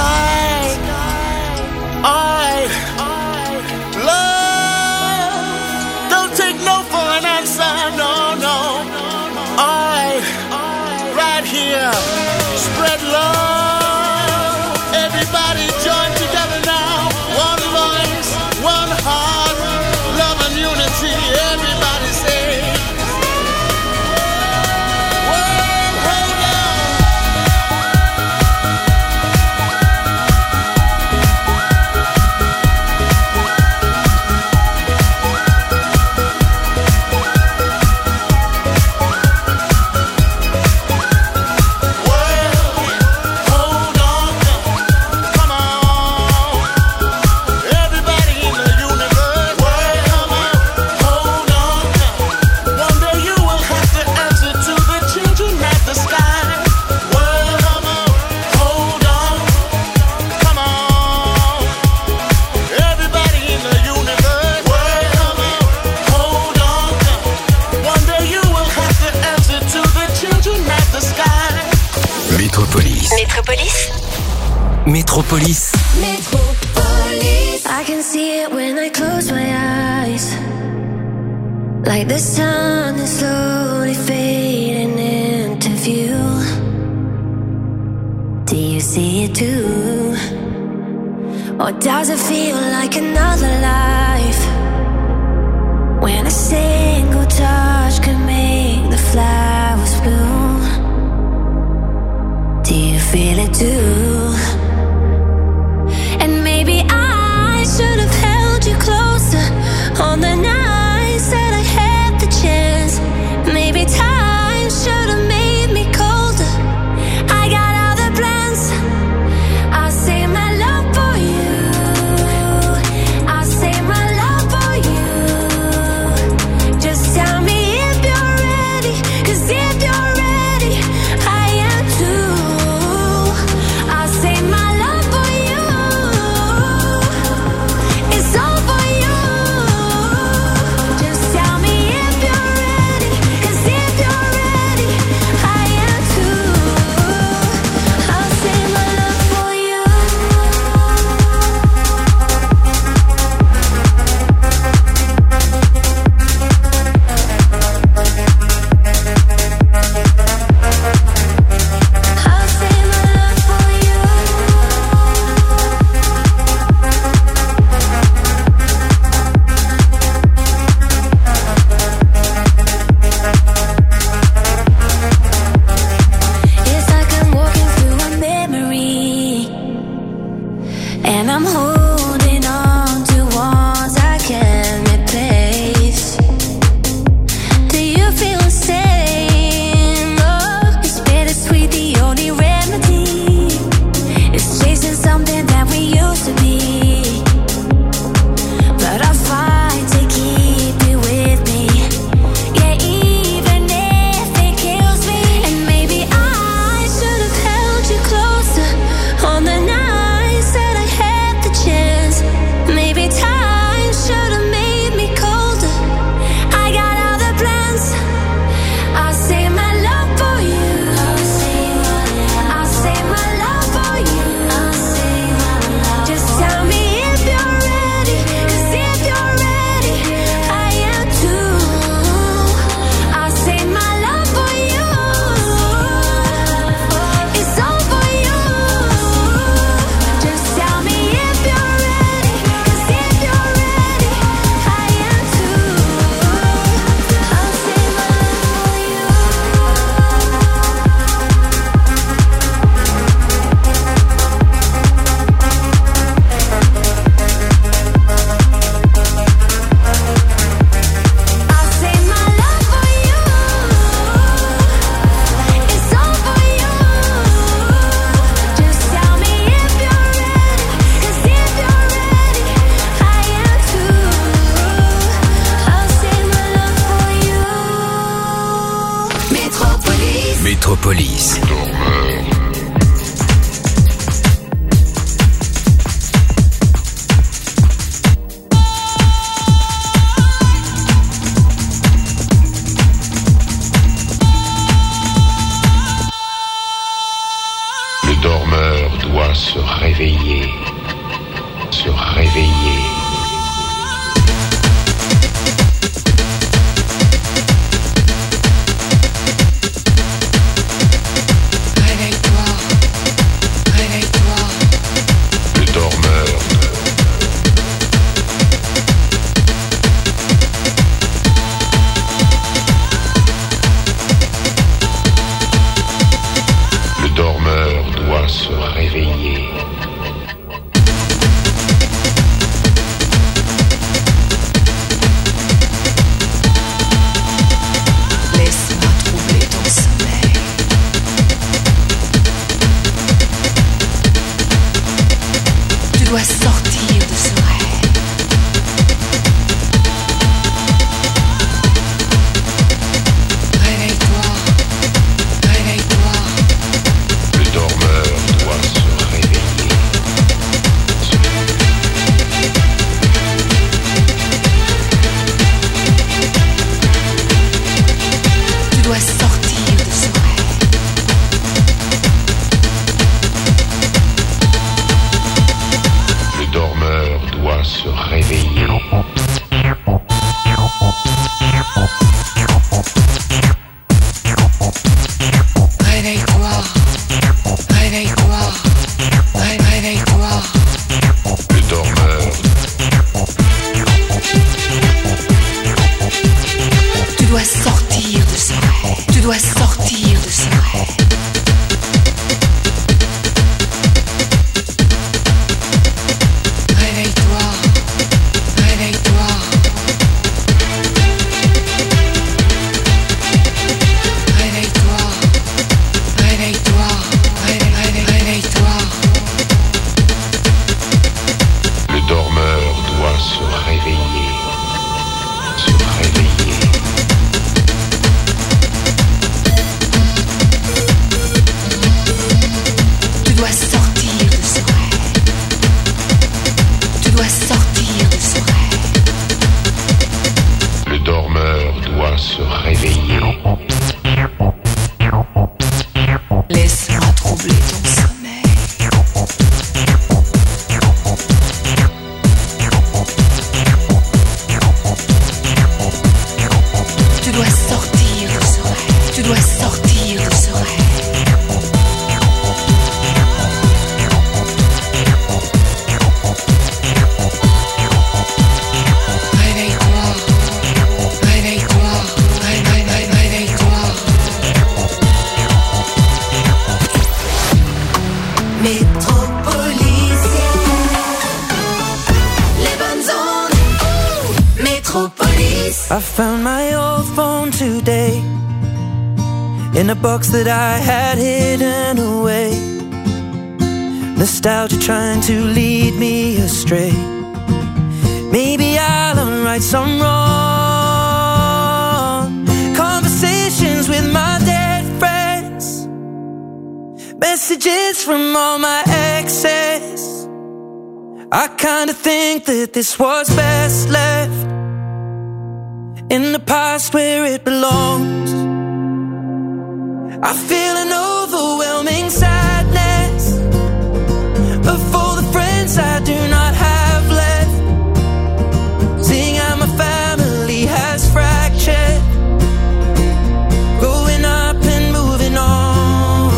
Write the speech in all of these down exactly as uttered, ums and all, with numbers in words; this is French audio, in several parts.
sky. I love. Don't take no for an answer. No, no. I right here spread love. Everybody join together now. One voice, one heart, love and unity. Everybody say. Métropolis. Métropolis. Métropolis. Metropolis. I can see it when I close my eyes. Like the sun is slowly fading into view. Do you see it too? Or does it feel like another life? When a single touch can make the flowers bloom. Do you feel it too? And maybe I should have held you closer on the nights that I had the chance. Maybe time should have made me colder. I got other plans. I'll save my love for you. I'll save my love for you. Just tell me if you're ready, 'cause if you're ready, I am too. I'll save my love for you. It's all for you. Just tell me if you're ready, 'cause if you're ready, I am too. I'll save my love for you. I'll save my love for you. It's like I'm walking through a memory, and I'm holding on to ones I can't replace. Do you feel the same? Oh, it's bittersweet, the only remedy. It's chasing something that we used to be. But I'll fight to keep you with me. Yeah, even if it kills me. And maybe I should have held you closer on the nights that I had the chance. Maybe time should have made me colder. I got other plans. I'll save my love for you. I'll save my love for you. Just tell me if you're ready, 'cause if you're ready, I am too. I'll save my love for you. It's all for you. Just tell me if you're ready, 'cause if you're ready, I am too. I'll save my love for you. I'll save my love for you. It's all for you. Just tell me if you're ready, 'cause if you're ready, I am too. I'll save my love for you. Metropolis. Métropolis. Le dormeur doit se réveiller. dois sortir de ce rêve. Réveille-toi, réveille-toi. Le dormeur doit se réveiller. Tu dois sortir de ce rêve. Le dormeur doit se réveiller. Réveille-toi, réveille-toi, ré- réveille-toi. Le dormeur, Tu dois sortir de ce rêve. Tu dois sortir de ce rêve. Réveille-toi, réveille-toi. Réveille-toi, réveille-toi, ré- ré- réveille-toi. le dormeur doit se réveiller. Se réveiller. Tu dois sortir de ce rêve. Tu dois sortir de ce rêve. Le dormeur doit se réveiller. Laisse-moi troubler ton sommeil. Tu dois sortir de ce rêve. Tu dois sortir de ce rêve. Réveille-toi, réveille-toi, ré- ré- ré- réveille-toi. Métropolitaine, les bonnes ondes. Métropolis. I found my old phone today in a box that I had hidden away. Nostalgia trying to lead me astray. Maybe I'll unwrite some wrong conversations with my dead friends. Messages from all my exes. I kinda think that this was best left in the past where it belongs. I feel an overwhelming sadness of all the friends I do not have left. Seeing how my family has fractured, growing up and moving on.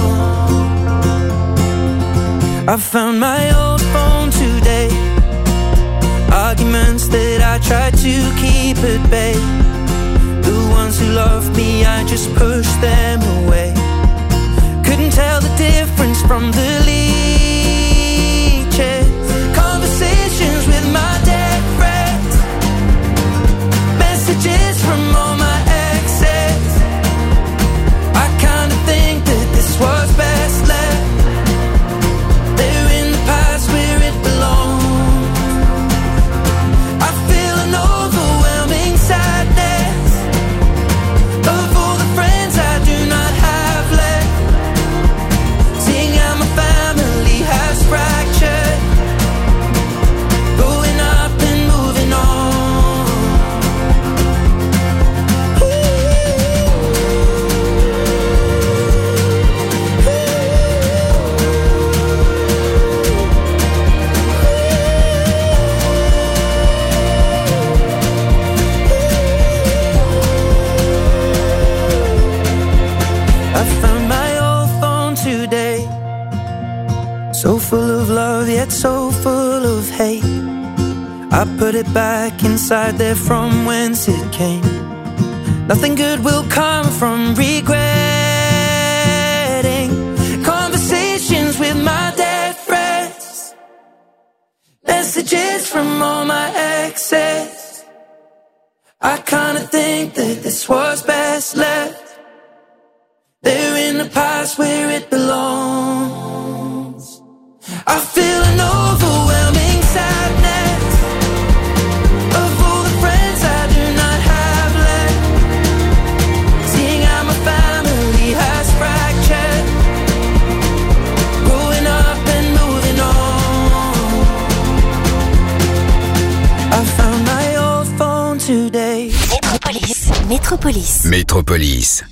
I found my old phone today. Arguments that I tried to keep at bay. The ones who loved me, I just pushed them away. Couldn't tell the difference from the leeches. Conversations with my dead friends. Messages from all my exes. I kinda think that this was best left there in the past where it belongs. I feel an overwhelming sadness of all the friends I do not have left. Seeing how my family has fractured, growing up and moving on. I found my old phone today, so full of love yet so full of hate. I put it back inside there from whence it came. Nothing good will come from regretting conversations with my dead friends. Messages from all my exes. I kinda think that this was best left there in the past where it belongs. I feel an overwhelming Métropolis. Métropolis.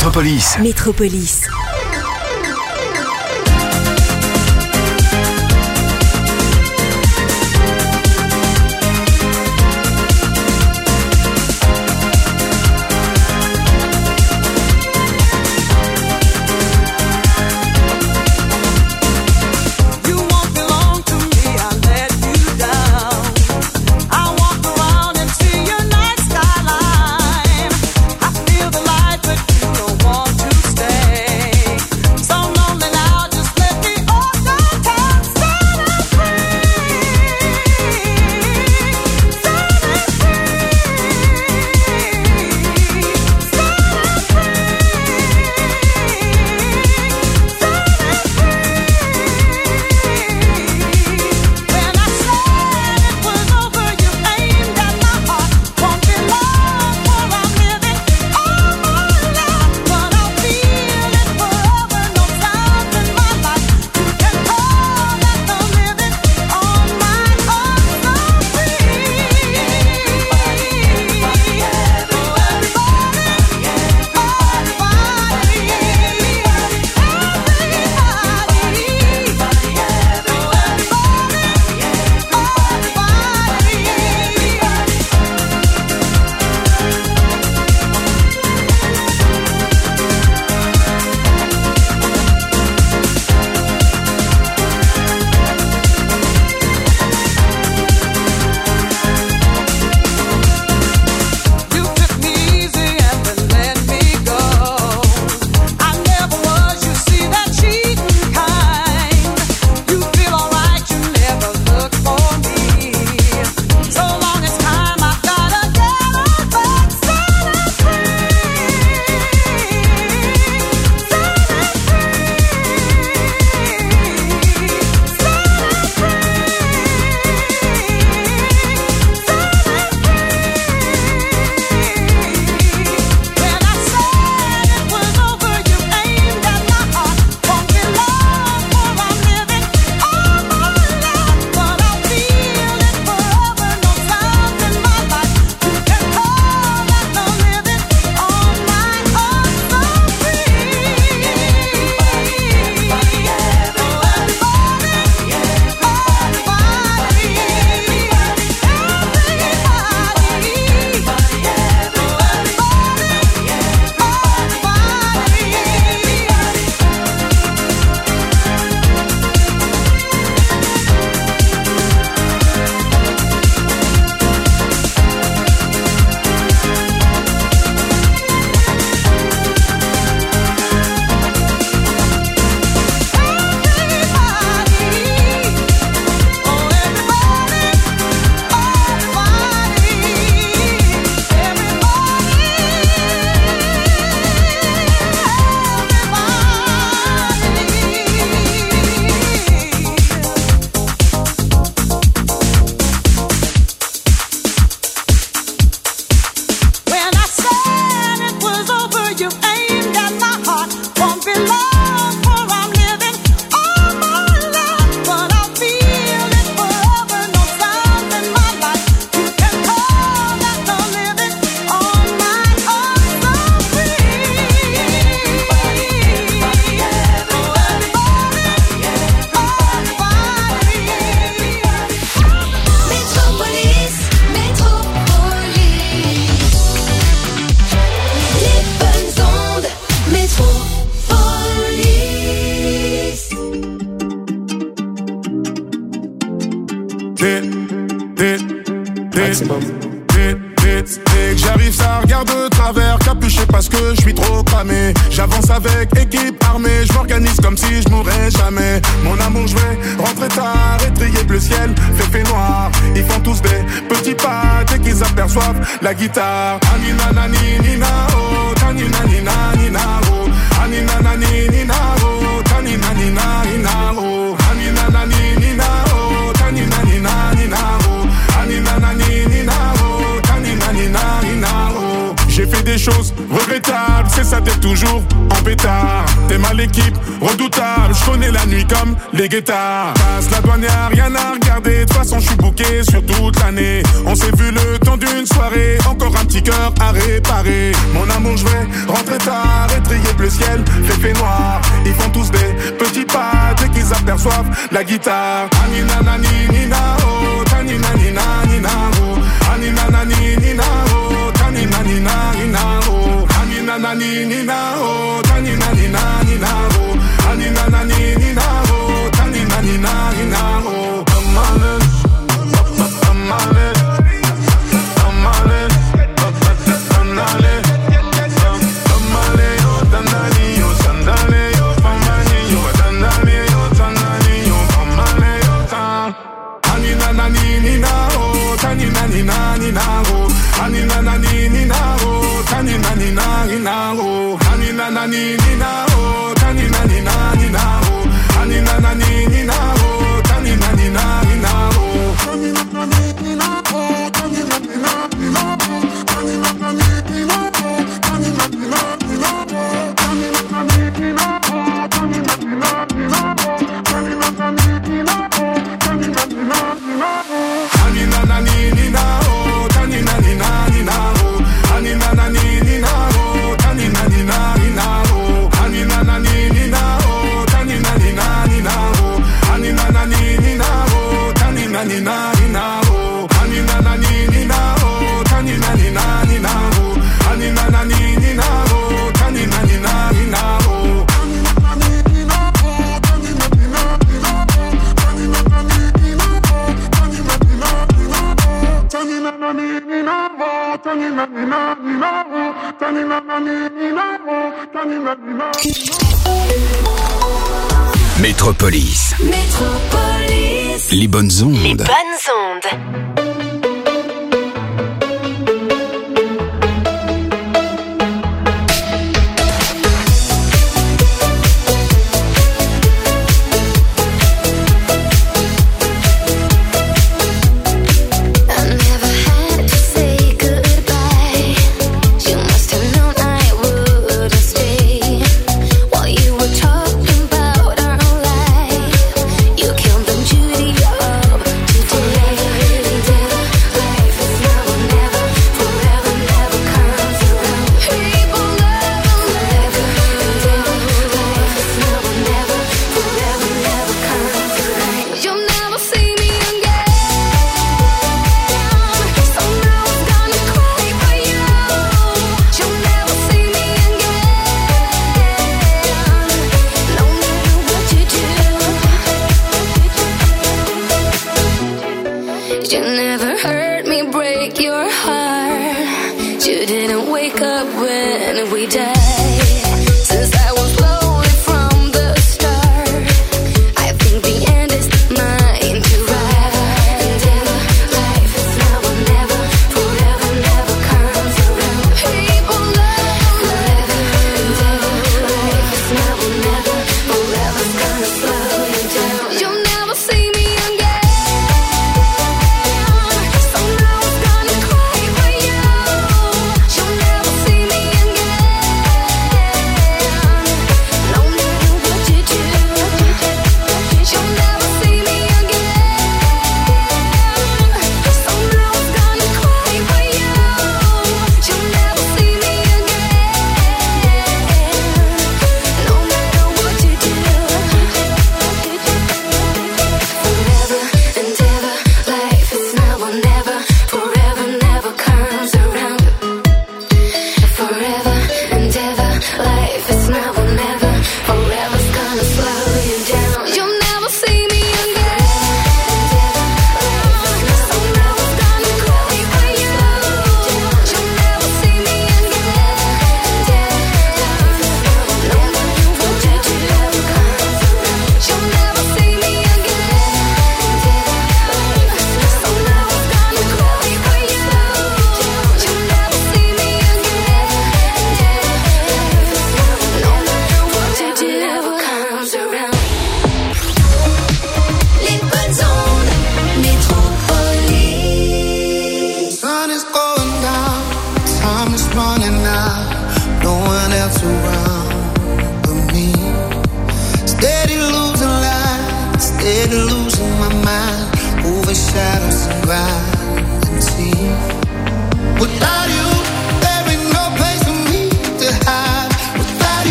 Métropolis. Métropolis. maximum. Vite, vite, dès que j'arrive ça regarde de travers, capuché parce que je suis trop cramé. J'avance avec équipe armée, je m'organise comme si je mourrais jamais. Mon amour, je vais rentrer tard, étrier le ciel, fait fait noir. Ils font tous des petits pas dès qu'ils aperçoivent la guitare. Anina nani nina oh, tanina nina nina oh, anina nani nina oh, tanina nina nina oh, anina nani nina oh, tanina nina nina oh, anina nani nina oh, tanina nina nina oh. J'ai fait des choses regrettables, c'est ça t'es toujours en pétard. T'es ma à l'équipe, redoutable, je connais la nuit comme les guetards. Passe la douane, y'a rien à regarder, de toute façon je suis booké sur toute l'année. On s'est vu le temps d'une soirée, encore un petit cœur à réparer. Mon amour, je vais rentrer tard, étrier le ciel, fait fait noir. Ils font tous des petits pas dès qu'ils aperçoivent la guitare. Anina nani nina oh, tanina nina nina oh, anina nani nina oh, tanina nina nina oh, anina nani nina oh, tanina nina nina oh, anina nani nina oh, tanina nina nina oh. I'm on it, I'm on it, I'm on it, I'm on it. Tanina nina nina oh, tanina nani nina oh, tanina nina nina oh, tanina nani nina oh, tanina nina nina oh, tanina nani nina oh, tanina nina nina oh, tanina nani nina oh, tanina nina nina oh, tanina nani nina oh, tanina nina nina oh, tanina nani nina oh, tanina nina nina oh, tanina nani nina oh, tanina nina nina oh. Anina nani nina oh, tanina nina nina oh, anina nani nina oh, tanina nina nina oh, anina nani nina oh, tanina nina nina oh, anina nani nina oh, tanina nina nina oh, anina nani nina oh, tanina nina nina oh, anina nani nina oh, tanina nina nina oh. Métropolis. Métropolis. Les bonnes ondes. Les bonnes ondes.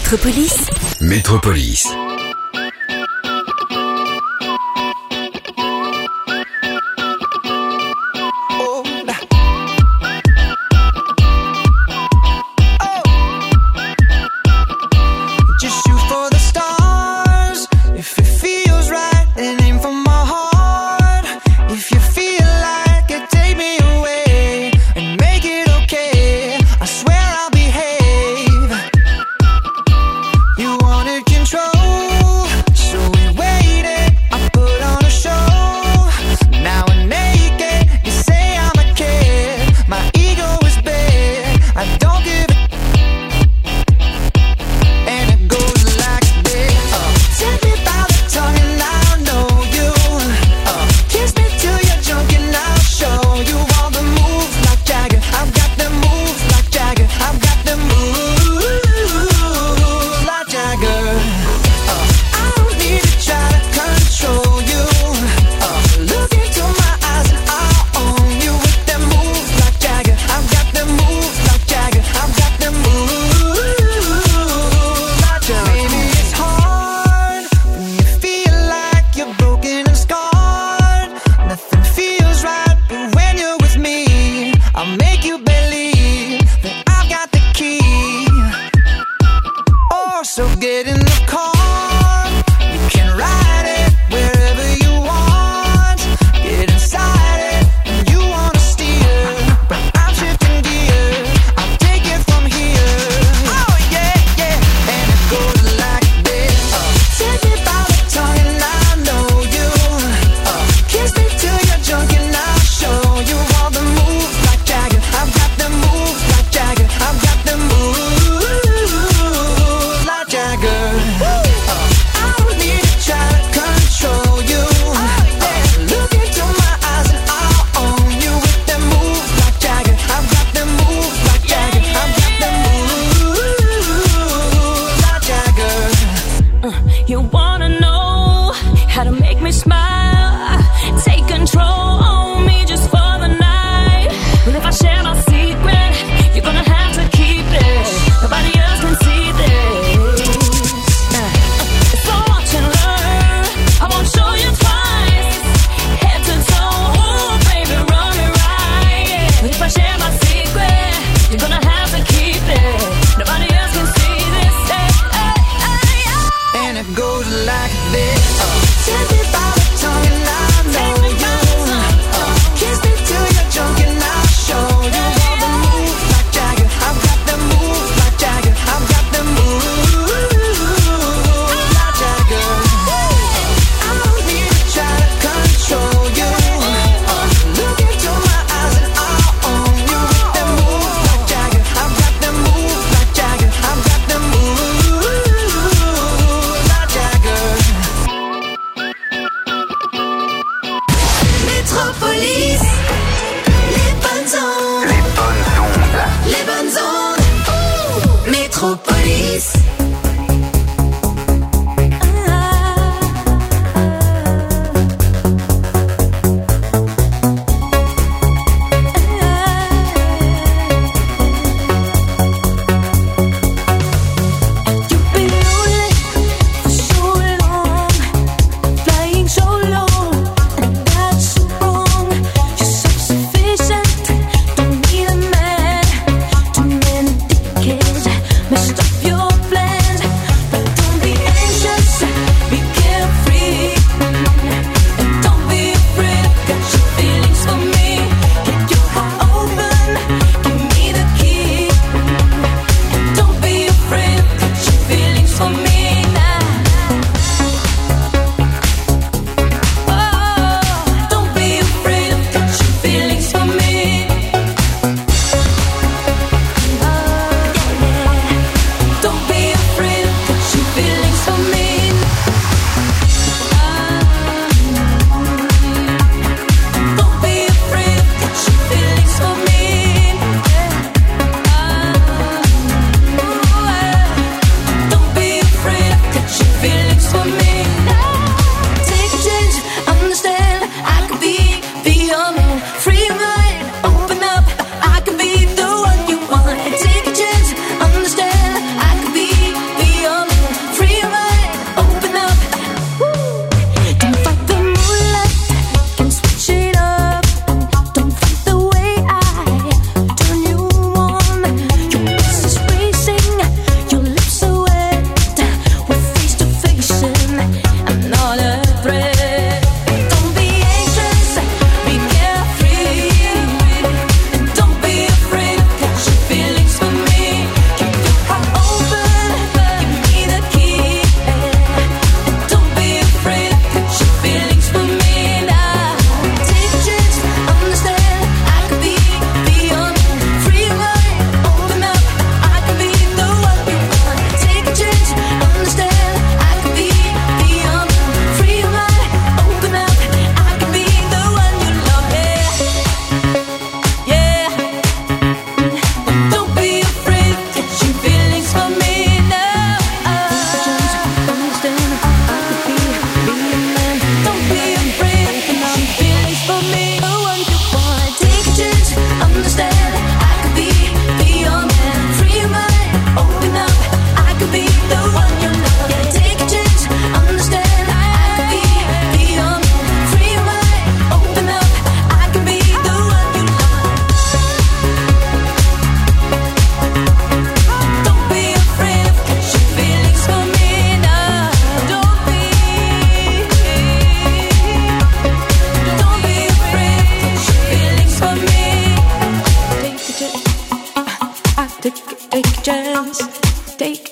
Métropolis. Métropolis.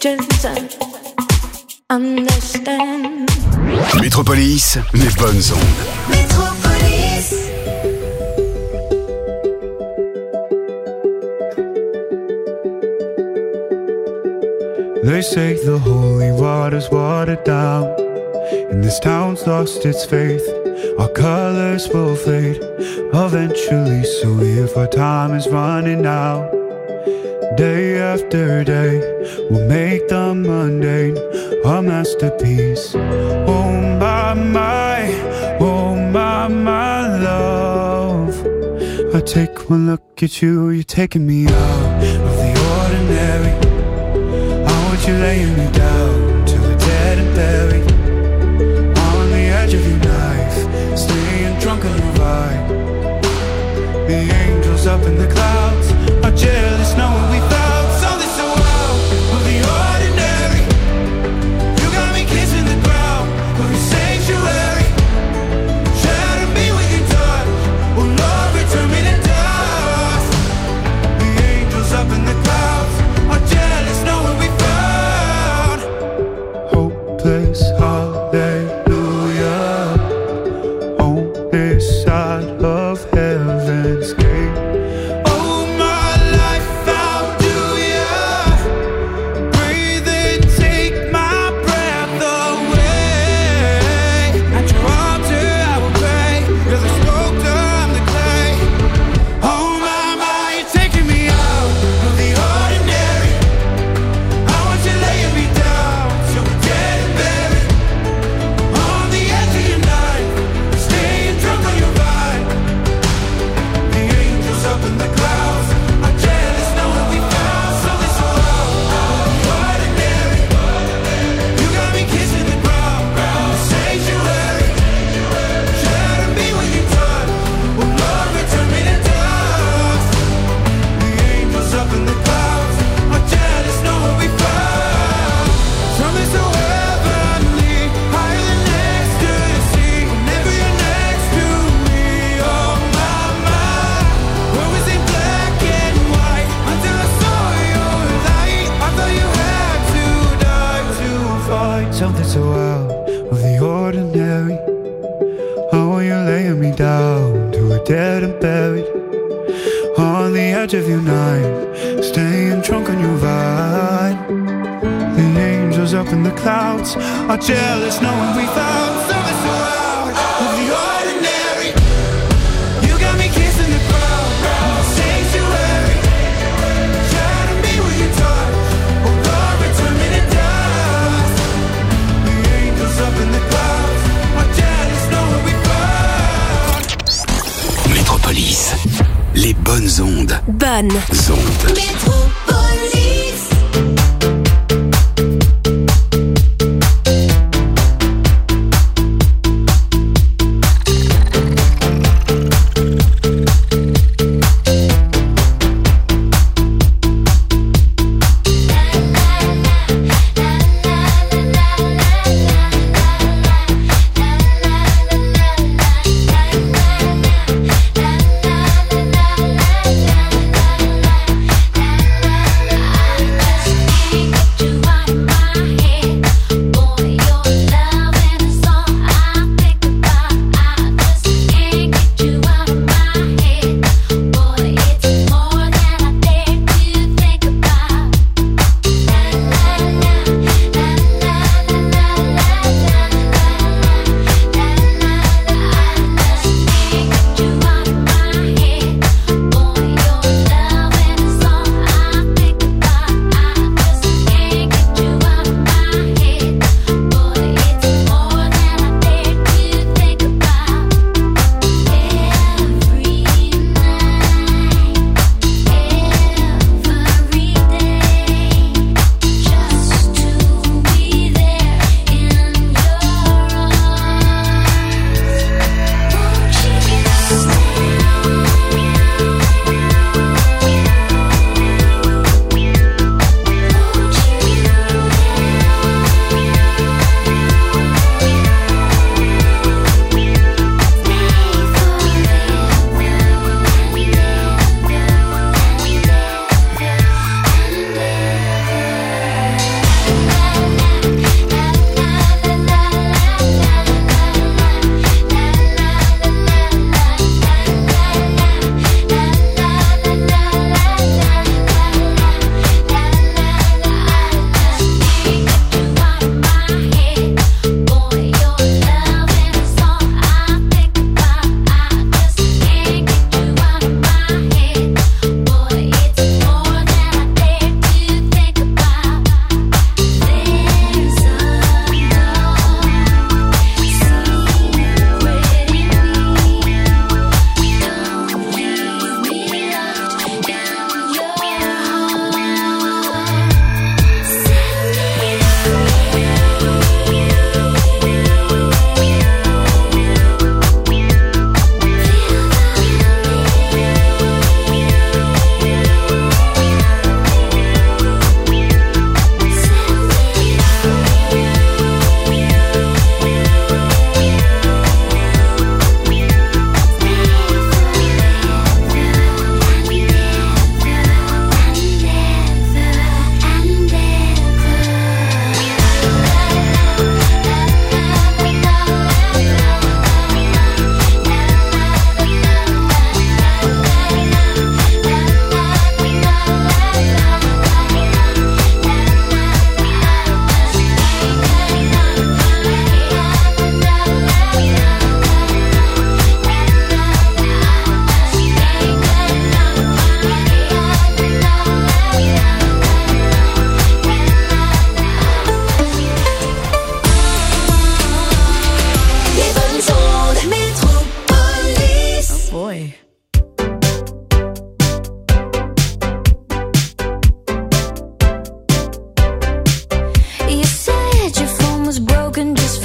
questions and understand. Métropolis, les bonnes ondes. Métropolis. They say the holy water's watered down, and this town's lost its faith. Our colors will fade eventually, so if our time is running out, day after day, we'll make the mundane a masterpiece. Oh my, my, oh my, my love, I take one look at you, you're taking me out of the ordinary. I want you laying me down till we're dead and buried, on the edge of your knife, staying drunk on your vibe. The angels up in the clouds are jealous knowing we found something so out of the ordinary. You got me kissing the ground of your sanctuary. Shatter me with your touch, oh Lord, return me to dust. The angels up in the clouds are jealous knowing we found hopeless hallelujah on this side of heaven's gate. Oh, my life found you, yeah. Breathe and take my breath away. At your altar I will pray. You're the sculptor, I'm the clay. Oh, my, my, you're taking me out of the ordinary. I want you laying me down till we're dead and buried, on the edge of your knife, staying drunk on your vibe. The angels up in the clouds are jealous knowing we found something so out of the ordinary. You got me kissing the ground, the sanctuary. Shatter me with your touch, oh Lord, return me to dust. The angels up in the clouds are jealous knowing we found something so heavenly, higher than next to the sea. Whenever you're next to me, oh my, my. When we sing black and white, until I saw your light, I thought you had to die to find something so out of the ordinary. How are you laying me down till we're dead and buried, on the edge of your night, staying drunk on your vibe. The angels up in the clouds are jealous knowing we found something so out of the ordinary. You got me kissing the ground, the sanctuary. Shatter me with your touch, oh Lord, return me to dust. The angels up in the clouds are jealous knowing we found. Métropolis, les bonnes ondes. Bonne. Ondes. Métropolis. La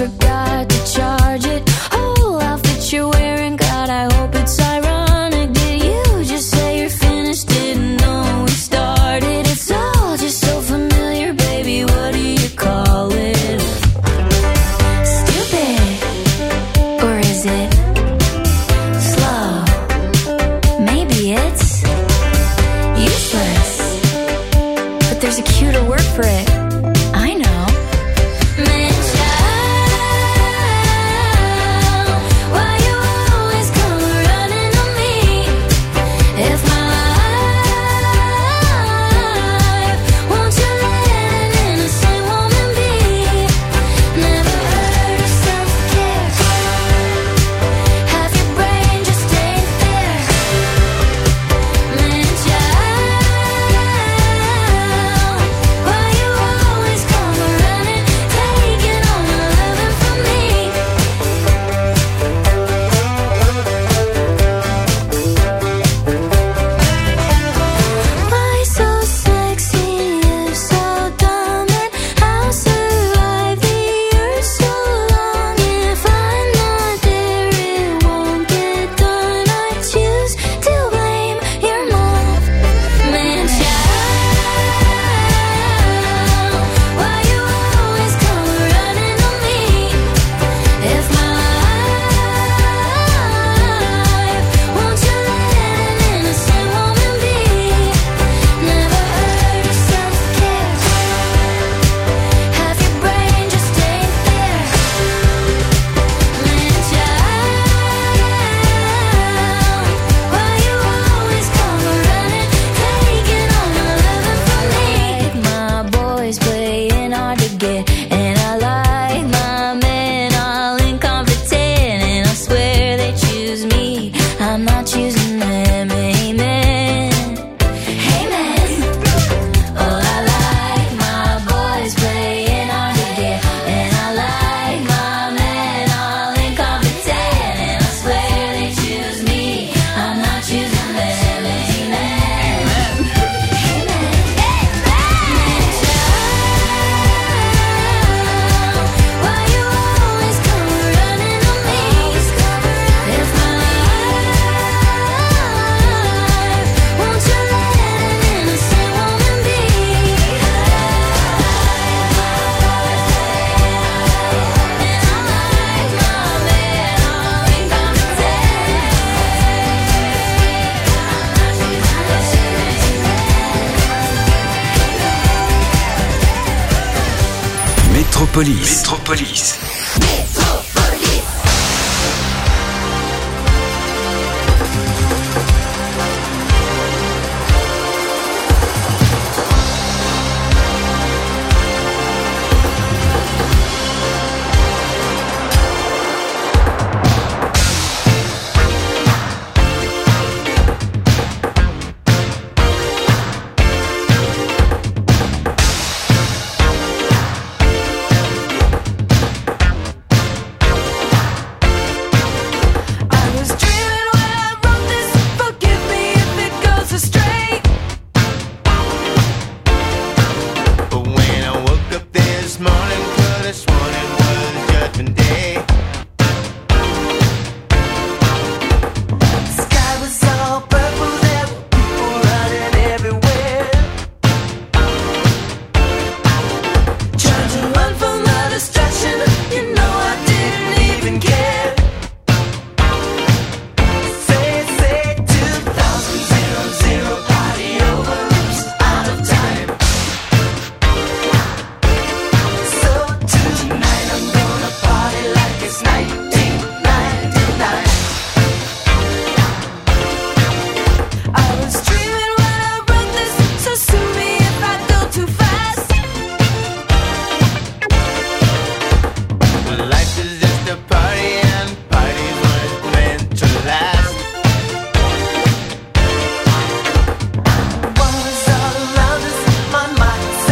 forgot to charge it. Oh, outfit you're wearing, God, I hope it's ironic. Did you just say you're finished? Didn't know we started. It's all just so familiar, baby. What do you call it? Stupid, or is it slow? Maybe it's useless, but there's a cuter word for it. I know. Man, child, why you always come running on me? If my life, won't you let an innocent woman be? Never heard of self-care. Half your brain just ain't there. Man, child, why you always come running, taking all my loving from me? Why so sexy, you're so dumb, and how survive the earth so long? If I'm not there, it won't get done. I choose to blame your mom. Man, child, why you always come running on me? If my life, won't you let an innocent woman be? Never heard of self-care. Half your brain just ain't there. Man, child, why you always come running, taking all my loving from me? My boys playing hard to get, and I like my men all incompetent, and I swear they choose me, I'm not choosing them. Amen. Amen. Oh, I like my boys playing hard to get, and I like my men all incompetent, and I swear they choose me, I'm not choosing them. Amen. Amen. Man, child, why you always come running on me? If my life, won't you let an innocent woman be? And I like my men all incompetent. Métropolis. Métropolis.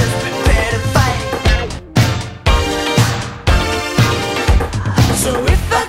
So if I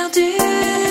perdu.